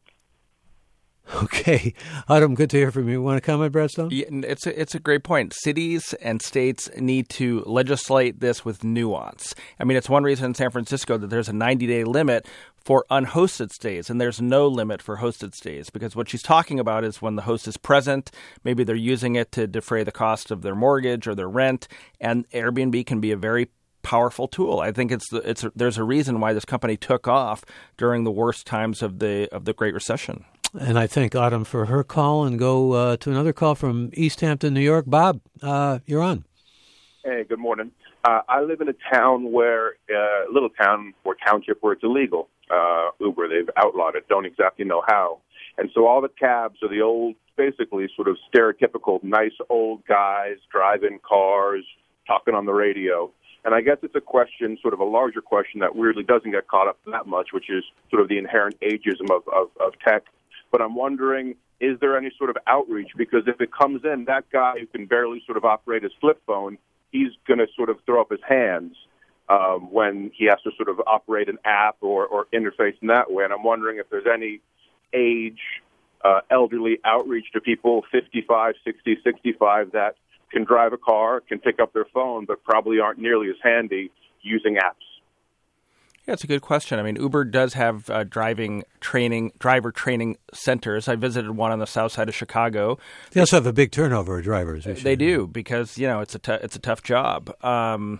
Okay. Autumn, good to hear from you. Want to comment, Brad Stone? Yeah, it's a, it's a great point. Cities and states need to legislate this with nuance. I mean, it's one reason in San Francisco that there's a ninety-day limit for unhosted stays, and there's no limit for hosted stays, because what she's talking about is when the host is present, maybe they're using it to defray the cost of their mortgage or their rent, and Airbnb can be a very powerful tool. I think it's the, it's a, there's a reason why this company took off during the worst times of the of the Great Recession. And I thank Autumn for her call, and go uh, to another call from East Hampton, New York. Bob, uh, you're on. Hey, good morning. Uh, I live in a town where, uh, a little town or township where it's illegal, uh, Uber. They've outlawed it. Don't exactly know how. And so all the cabs are the old, basically sort of stereotypical nice old guys driving cars, talking on the radio. And I guess it's a question, sort of a larger question that weirdly doesn't get caught up that much, which is sort of the inherent ageism of, of, of tech. But I'm wondering, is there any sort of outreach? Because if it comes in, that guy who can barely sort of operate his flip phone, he's going to sort of throw up his hands um, when he has to sort of operate an app or, or interface in that way. And I'm wondering if there's any age, uh, elderly outreach to people fifty-five, sixty, sixty-five that can drive a car, can pick up their phone, but probably aren't nearly as handy using apps. Yeah, it's a good question. I mean, Uber does have uh, driving training, driver training centers. I visited one on the south side of Chicago. They also have a big turnover of drivers. They do because, you know, it's a t- it's a tough job. Um,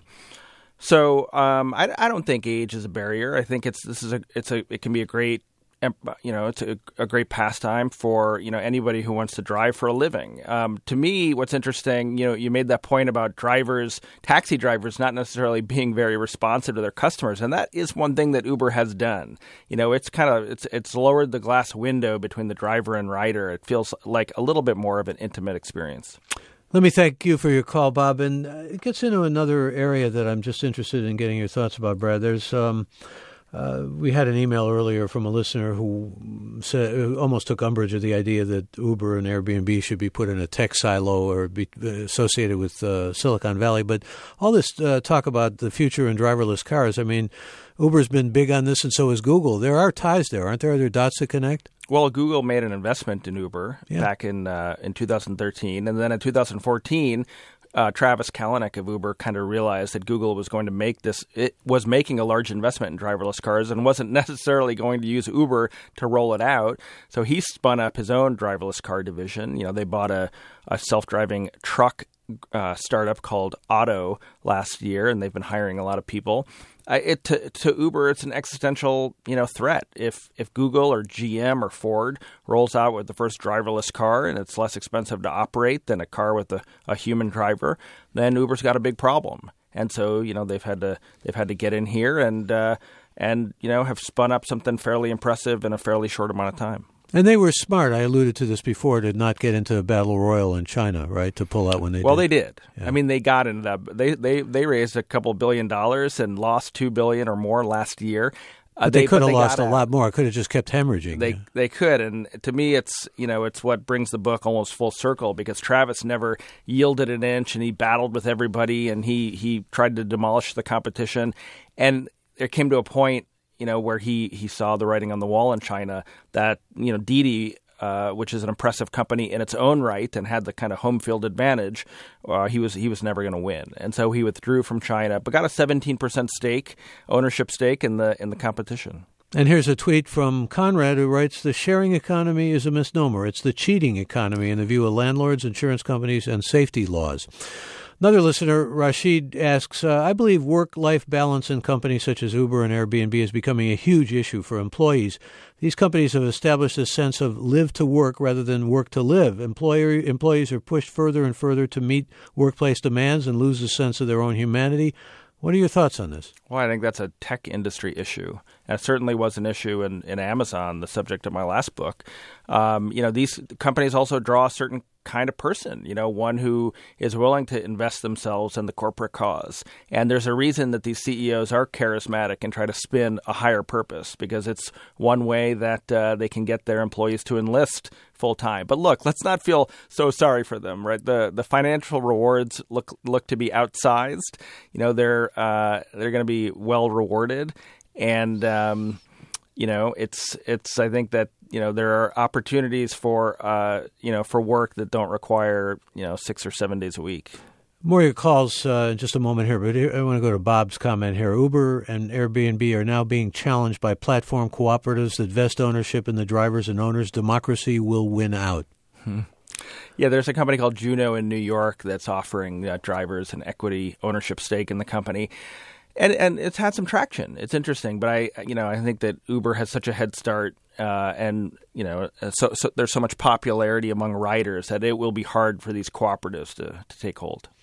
so um, I, I don't think age is a barrier. I think it's this is a it's a it can be a great you know, it's a, a great pastime for, you know, anybody who wants to drive for a living. Um, to me, what's interesting, you know, you made that point about drivers, taxi drivers, not necessarily being very responsive to their customers. And that is one thing that Uber has done. You know, it's kind of, it's, it's lowered the glass window between the driver and rider. It feels like a little bit more of an intimate experience. Let me thank you for your call, Bob. And it gets into another area that I'm just interested in getting your thoughts about, Brad. There's, um, Uh, we had an email earlier from a listener who said, who almost took umbrage at the idea that Uber and Airbnb should be put in a tech silo or be associated with uh, Silicon Valley. But all this uh, talk about the future in driverless cars, I mean, Uber's been big on this and so is Google. There are ties there, aren't there? Are there dots to connect? Well, Google made an investment in Uber yeah. back in uh, in two thousand thirteen. And then in two thousand fourteen, Uh, Travis Kalanick of Uber kind of realized that Google was going to make this, it was making a large investment in driverless cars and wasn't necessarily going to use Uber to roll it out. So he spun up his own driverless car division. You know, they bought a, a self-driving truck uh, startup called Otto last year, and they've been hiring a lot of people. Uh, it to, to Uber, it's an existential, you know, threat. If if Google or G M or Ford rolls out with the first driverless car and it's less expensive to operate than a car with a, a human driver, then Uber's got a big problem. And so, you know, they've had to they've had to get in here and uh, and you know have spun up something fairly impressive in a fairly short amount of time. And they were smart. I alluded to this before, to not get into a battle royal in China, right? To pull out when they well, did. they did. Yeah. I mean, they got into that. They they they raised a couple billion dollars and lost two billion or more last year. Uh, but they, they could have lost a lot more. Could have just kept hemorrhaging. They yeah. they could, and to me, it's you know it's what brings the book almost full circle because Travis never yielded an inch, and he battled with everybody, and he he tried to demolish the competition, and it came to a point, you know, where he, he saw the writing on the wall in China that, you know, Didi, uh, which is an impressive company in its own right and had the kind of home field advantage, uh, he was he was never going to win. And so he withdrew from China, but got a seventeen percent stake, ownership stake in the in the competition. And here's a tweet from Conrad who writes, "The sharing economy is a misnomer. It's the cheating economy in the view of landlords, insurance companies, and safety laws." Another listener, Rashid, asks, uh, I believe work-life balance in companies such as Uber and Airbnb is becoming a huge issue for employees. These companies have established a sense of live to work rather than work to live. Employer, employees are pushed further and further to meet workplace demands and lose a sense of their own humanity. What are your thoughts on this? Well, I think that's a tech industry issue. And it certainly was an issue in, in Amazon, the subject of my last book. Um, you know, these companies also draw a certain kind of person, you know, one who is willing to invest themselves in the corporate cause. And there's a reason that these C E Os are charismatic and try to spin a higher purpose, because it's one way that uh, they can get their employees to enlist full time. But look, let's not feel so sorry for them, right? The the financial rewards look look to be outsized. You know, they're uh, they're going to be well rewarded, and um, you know, it's it's. I think that you know there are opportunities for uh, you know for work that don't require you know six or seven days a week. More of your calls uh, in just a moment here, but I want to go to Bob's comment here. Uber and Airbnb are now being challenged by platform cooperatives that vest ownership in the drivers and owners. Democracy will win out. Hmm. Yeah, there's a company called Juno in New York that's offering uh, drivers an equity ownership stake in the company. And and it's had some traction. It's interesting, but I you know I think that Uber has such a head start, uh, and you know so, so there's so much popularity among riders that it will be hard for these cooperatives to, to take hold.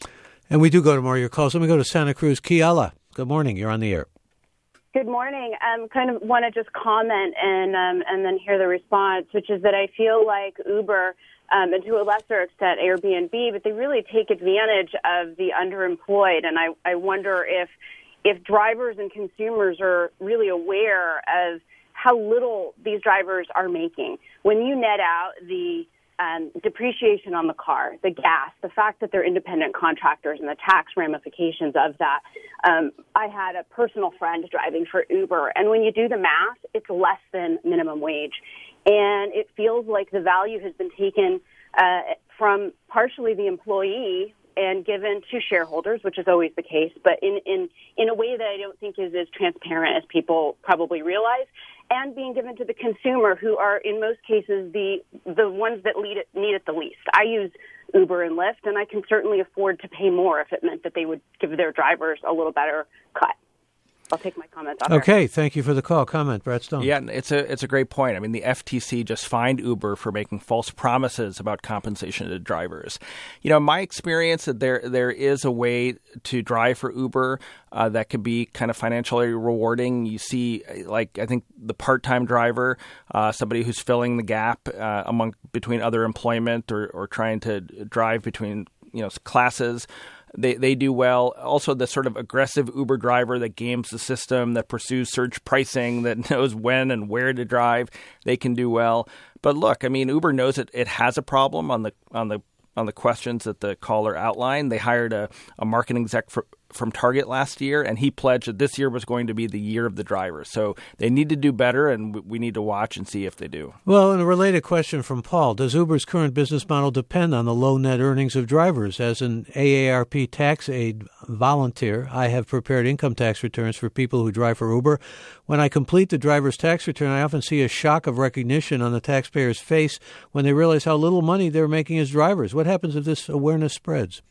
And we do go to more of your calls. Let me go to Santa Cruz. Kiala, good morning. You're on the air. Good morning. I um, kind of want to just comment and um, and then hear the response, which is that I feel like Uber, um, and to a lesser extent Airbnb, but they really take advantage of the underemployed. And I, I wonder if if drivers and consumers are really aware of how little these drivers are making. When you net out the Um, depreciation on the car, the gas, the fact that they're independent contractors and the tax ramifications of that. Um, I had a personal friend driving for Uber, and when you do the math, it's less than minimum wage. And it feels like the value has been taken uh, from partially the employee and given to shareholders, which is always the case, but in, in, in a way that I don't think is as transparent as people probably realize, and being given to the consumer, who are in most cases the the ones that lead it, need it the least. I use Uber and Lyft, and I can certainly afford to pay more if it meant that they would give their drivers a little better cut. I'll take my comments off. Okay, thank you for the call. Comment, Brad Stone. Yeah, it's a it's a great point. I mean, the F T C just fined Uber for making false promises about compensation to drivers. You know, in my experience, that there there is a way to drive for Uber uh, that could be kind of financially rewarding. You see, like I think the part-time driver, uh, somebody who's filling the gap uh, among between other employment or, or trying to drive between you know classes. They they do well. Also, the sort of aggressive Uber driver that games the system, that pursues surge pricing, that knows when and where to drive, they can do well. But look, I mean, Uber knows it, it has a problem on the on the on the questions that the caller outlined. They hired a, a marketing exec for, from Target last year, and he pledged that this year was going to be the year of the driver. So they need to do better, and we need to watch and see if they do. Well, and a related question from Paul. Does Uber's current business model depend on the low net earnings of drivers? As an A A R P tax aid volunteer, I have prepared income tax returns for people who drive for Uber. When I complete the driver's tax return, I often see a shock of recognition on the taxpayer's face when they realize how little money they're making as drivers. What happens if this awareness spreads?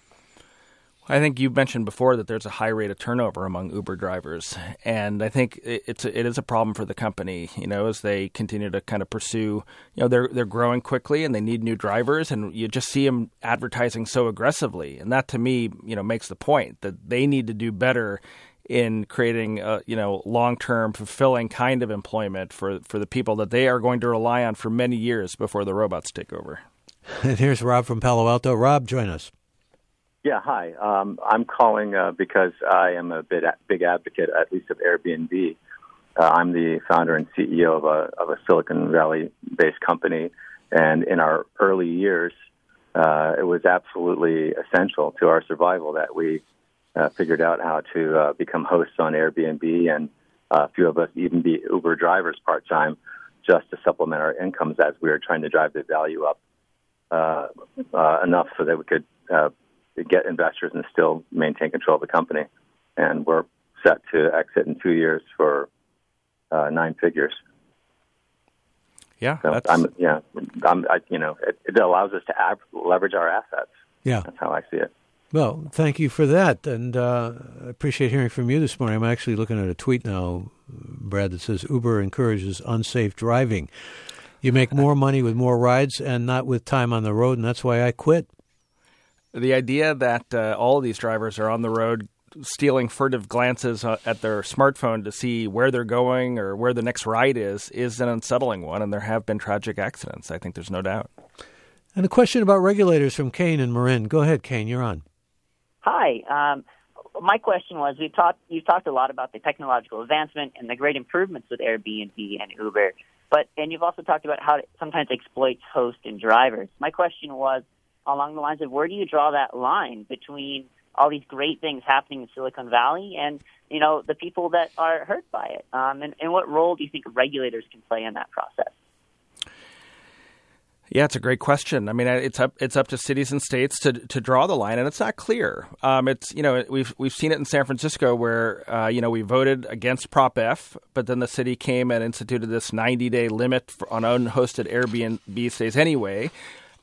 I think you mentioned before that there's a high rate of turnover among Uber drivers, and I think it's a, it is a problem for the company. You know, as they continue to kind of pursue, you know, they're they're growing quickly and they need new drivers, and you just see them advertising so aggressively, and that to me, you know, makes the point that they need to do better in creating a, you know, long-term, fulfilling kind of employment for for the people that they are going to rely on for many years before the robots take over. And here's Rob from Palo Alto. Rob, join us. Yeah, hi. Um, I'm calling uh, because I am a bit, big advocate, at least of Airbnb. Uh, I'm the founder and C E O of a, of a Silicon Valley-based company, and in our early years, uh, it was absolutely essential to our survival that we uh, figured out how to uh, become hosts on Airbnb, and uh, a few of us even be Uber drivers part-time just to supplement our incomes as we were trying to drive the value up uh, uh, enough so that we could uh, to get investors and still maintain control of the company. And we're set to exit in two years for uh, nine figures. Yeah, so that's... I'm, yeah, I'm, I, you know, it, it allows us to ab- leverage our assets. Yeah, that's how I see it. Well, thank you for that, and uh, I appreciate hearing from you this morning. I'm actually looking at a tweet now, Brad, that says Uber encourages unsafe driving. You make more money with more rides and not with time on the road, and that's why I quit. The idea that uh, all of these drivers are on the road stealing furtive glances uh, at their smartphone to see where they're going or where the next ride is is an unsettling one, and there have been tragic accidents. I think there's no doubt. And a question about regulators from Kane and Marin. Go ahead, Kane, you're on. Hi. Um, my question was, we talked, you've talked a lot about the technological advancement and the great improvements with Airbnb and Uber, but and you've also talked about how it sometimes exploits hosts and drivers. My question was, along the lines of where do you draw that line between all these great things happening in Silicon Valley and, you know, the people that are hurt by it? Um, and, and what role do you think regulators can play in that process? Yeah, it's a great question. I mean, it's up it's up to cities and states to to draw the line, and it's not clear. Um, it's you know we've we've seen it in San Francisco where uh, you know we voted against Prop F, but then the city came and instituted this ninety day limit for, on unhosted Airbnb stays anyway.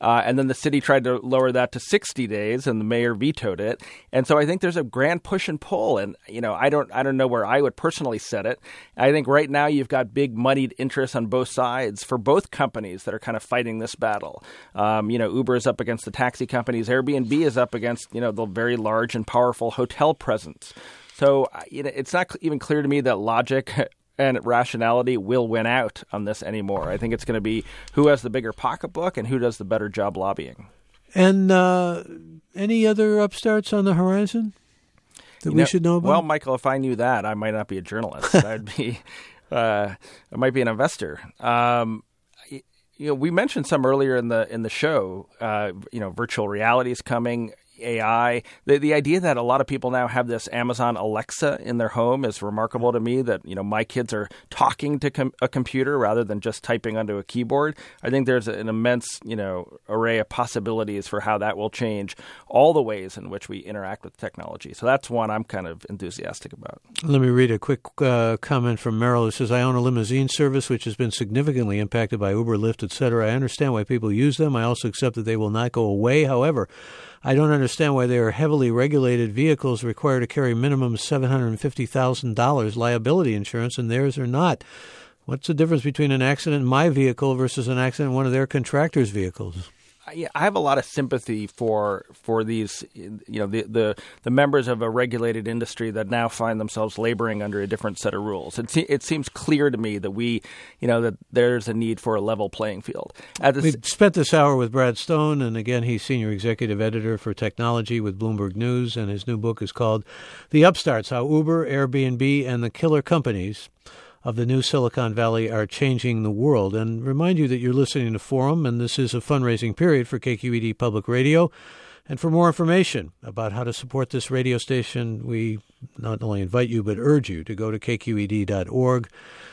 Uh, and then the city tried to lower that to sixty days, and the mayor vetoed it. And so I think there's a grand push and pull. And, you know, I don't I don't know where I would personally set it. I think right now you've got big moneyed interests on both sides for both companies that are kind of fighting this battle. Um, you know, Uber is up against the taxi companies. Airbnb is up against, you know, the very large and powerful hotel presence. So you know, it's not even clear to me that logic and rationality will win out on this anymore. I think it's going to be who has the bigger pocketbook and who does the better job lobbying. And uh, any other upstarts on the horizon that you we know, should know about? Well, Michael, if I knew that, I might not be a journalist. I'd be, uh, I might be an investor. Um, you know, we mentioned some earlier in the in the show. Uh, you know, virtual reality is coming. A I. The the idea that a lot of people now have this Amazon Alexa in their home is remarkable to me, that, you know, my kids are talking to com- a computer rather than just typing onto a keyboard. I think there's an immense, you know, array of possibilities for how that will change all the ways in which we interact with technology. So that's one I'm kind of enthusiastic about. Let me read a quick uh, comment from Merrill, who says, I own a limousine service which has been significantly impacted by Uber, Lyft, et cetera. I understand why people use them. I also accept that they will not go away. However, I don't understand why they are heavily regulated vehicles required to carry minimum seven hundred fifty thousand dollars liability insurance, and theirs are not. What's the difference between an accident in my vehicle versus an accident in one of their contractors' vehicles? Yeah, I have a lot of sympathy for for these, you know, the, the the members of a regulated industry that now find themselves laboring under a different set of rules. It se- it seems clear to me that we, you know, that there's a need for a level playing field. We s- spent this hour with Brad Stone, and again, he's senior executive editor for technology with Bloomberg News, and his new book is called The Upstarts: How Uber, Airbnb, and the Killer Companies of the New Silicon Valley are changing the world. And remind you that you're listening to Forum, and this is a fundraising period for K Q E D Public Radio. And for more information about how to support this radio station, we not only invite you but urge you to go to k q e d dot org.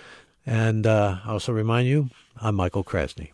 And uh, also remind you, I'm Michael Krasny.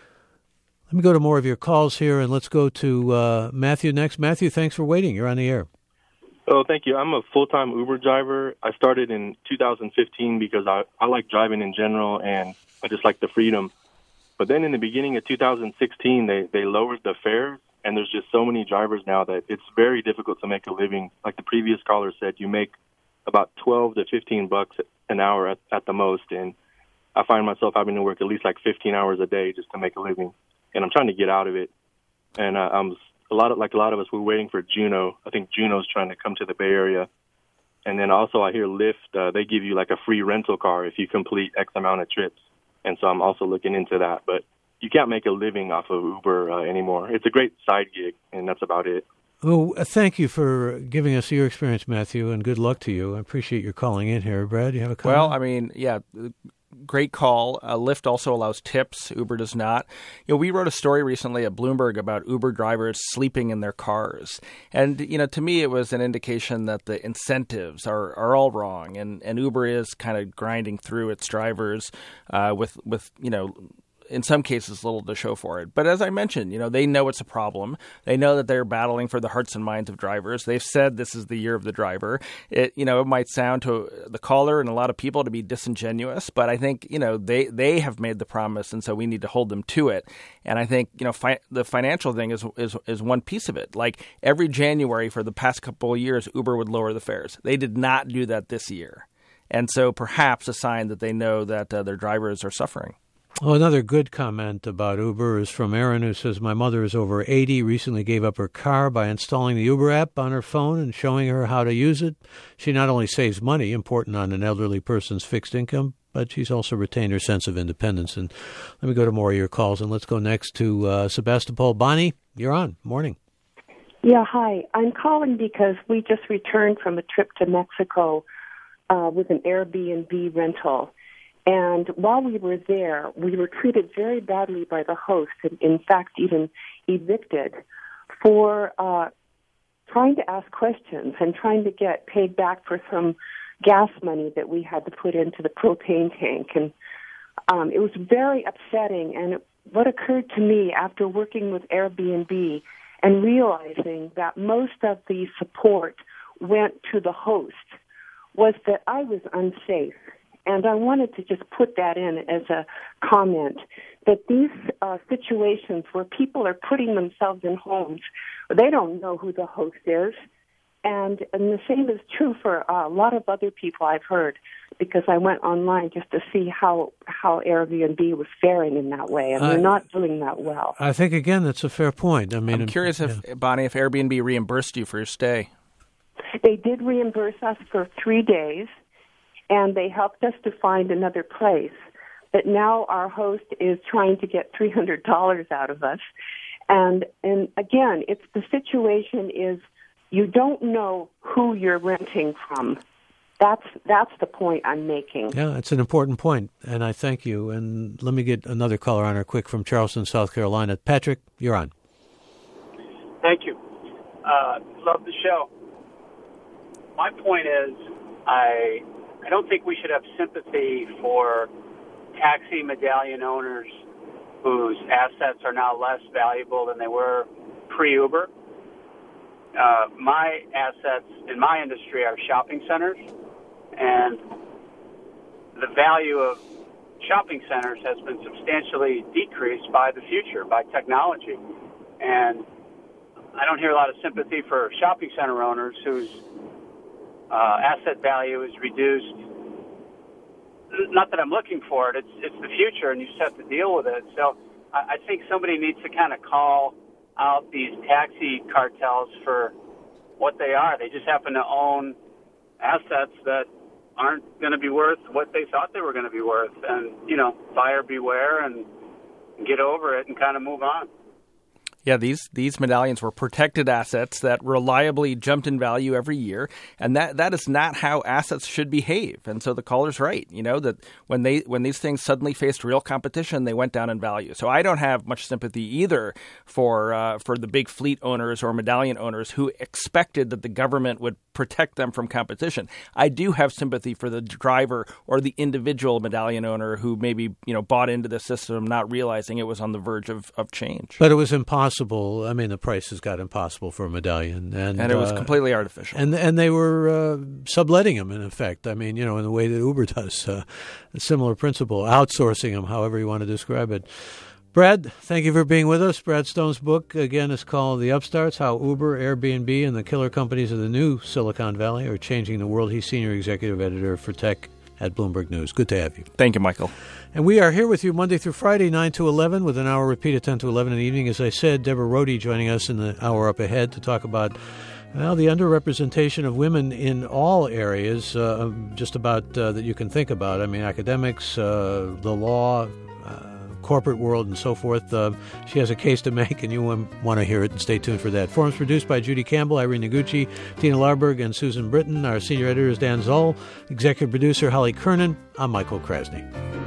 Let me go to more of your calls here, and let's go to uh, Matthew next. Matthew, thanks for waiting. You're on the air. Oh, thank you. I'm a full-time Uber driver. I started in two thousand fifteen because I, I like driving in general, and I just like the freedom. But then in the beginning of two thousand sixteen, they, they lowered the fares, and there's just so many drivers now that it's very difficult to make a living. Like the previous caller said, you make about twelve to fifteen bucks an hour at, at the most, and I find myself having to work at least like fifteen hours a day just to make a living, and I'm trying to get out of it. And uh, I'm a lot of like a lot of us, we're waiting for Juno. I think Juno's trying to come to the Bay Area. And then also I hear Lyft, uh, they give you like a free rental car if you complete X amount of trips. And so I'm also looking into that. But you can't make a living off of Uber uh, anymore. It's a great side gig, and that's about it. Well, thank you for giving us your experience, Matthew, and good luck to you. I appreciate your calling in here. Brad, you have a comment? Well, I mean, yeah, great call. Uh, Lyft also allows tips. Uber does not. You know, we wrote a story recently at Bloomberg about Uber drivers sleeping in their cars. And, you know, to me, it was an indication that the incentives are, are all wrong. And, and Uber is kind of grinding through its drivers uh, with, with, you know, in some cases, little to show for it. But as I mentioned, you know, they know it's a problem. They know that they're battling for the hearts and minds of drivers. They've said this is the year of the driver. It, you know, it might sound to the caller and a lot of people to be disingenuous, but I think, you know, they, they have made the promise, and so we need to hold them to it. And I think, you know, fi- the financial thing is, is is one piece of it. Like every January for the past couple of years, Uber would lower the fares. They did not do that this year. And so perhaps a sign that they know that uh, their drivers are suffering. Well, another good comment about Uber is from Aaron, who says, my mother is over eighty, recently gave up her car by installing the Uber app on her phone and showing her how to use it. She not only saves money, important on an elderly person's fixed income, but she's also retained her sense of independence. And let me go to more of your calls, and let's go next to uh, Sebastopol. Bonnie, you're on. Morning. Yeah, hi. I'm calling because we just returned from a trip to Mexico uh, with an Airbnb rental. And while we were there, we were treated very badly by the host, and in fact even evicted for uh, trying to ask questions and trying to get paid back for some gas money that we had to put into the propane tank. And um, it was very upsetting. And it, what occurred to me after working with Airbnb and realizing that most of the support went to the host was that I was unsafe. And I wanted to just put that in as a comment that these uh, situations where people are putting themselves in homes, they don't know who the host is. And, and the same is true for uh, a lot of other people I've heard, because I went online just to see how how Airbnb was faring in that way, and I, they're not doing that well. I think, again, that's a fair point. I mean, I'm curious yeah. if, Bonnie, if Airbnb reimbursed you for your stay. They did reimburse us for three days, and they helped us to find another place. But now our host is trying to get three hundred dollars out of us. And and again, it's the situation is you don't know who you're renting from. That's that's the point I'm making. Yeah, it's an important point, and I thank you. And let me get another caller on her quick from Charleston, South Carolina. Patrick, you're on. Thank you. Uh, love the show. My point is, I I don't think we should have sympathy for taxi medallion owners whose assets are now less valuable than they were pre-Uber. Uh, my assets in my industry are shopping centers, and the value of shopping centers has been substantially decreased by the future, by technology. And I don't hear a lot of sympathy for shopping center owners whose uh, asset value is reduced. Not that I'm looking for it, it's it's the future, and you just have to deal with it. So I, I think somebody needs to kind of call out these taxi cartels for what they are. They just happen to own assets that aren't going to be worth what they thought they were going to be worth. And, you know, buyer beware and get over it and kind of move on. Yeah, these these medallions were protected assets that reliably jumped in value every year, and that, that is not how assets should behave. And so the caller's right, you know, that when they when these things suddenly faced real competition, they went down in value. So I don't have much sympathy either for uh, for the big fleet owners or medallion owners who expected that the government would protect them from competition. I do have sympathy for the driver or the individual medallion owner who maybe, you know, bought into the system not realizing it was on the verge of, of change. But it was impossible. I mean, the prices got impossible for a medallion. And, and it was uh, completely artificial. And and they were uh, subletting them, in effect. I mean, you know, in the way that Uber does. Uh, a similar principle, outsourcing them, however you want to describe it. Brad, thank you for being with us. Brad Stone's book, again, is called The Upstarts, How Uber, Airbnb, and the Killer Companies of the New Silicon Valley Are Changing the World. He's Senior Executive Editor for Tech at Bloomberg News. Good to have you. Thank you, Michael. And we are here with you Monday through Friday, nine to eleven, with an hour repeat at ten to eleven in the evening. As I said, Deborah Rohde joining us in the hour up ahead to talk about, well, the underrepresentation of women in all areas, uh, just about uh, that you can think about. I mean, academics, uh, the law, uh, corporate world, and so forth. Uh, she has a case to make, and you want to hear it, and stay tuned for that. Forum's produced by Judy Campbell, Irene Noguchi, Tina Larberg, and Susan Britton. Our senior editor is Dan Zoll. Executive producer, Holly Kernan. I'm Michael Krasny.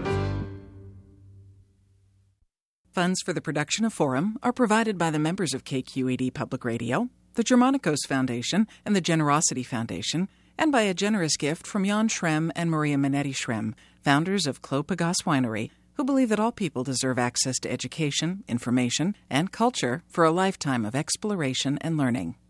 Funds for the production of Forum are provided by the members of K Q E D Public Radio, the Germanicos Foundation, and the Generosity Foundation, and by a generous gift from Jan Schrem and Maria Minetti Schrem, founders of Clos Pegase Winery, who believe that all people deserve access to education, information, and culture for a lifetime of exploration and learning.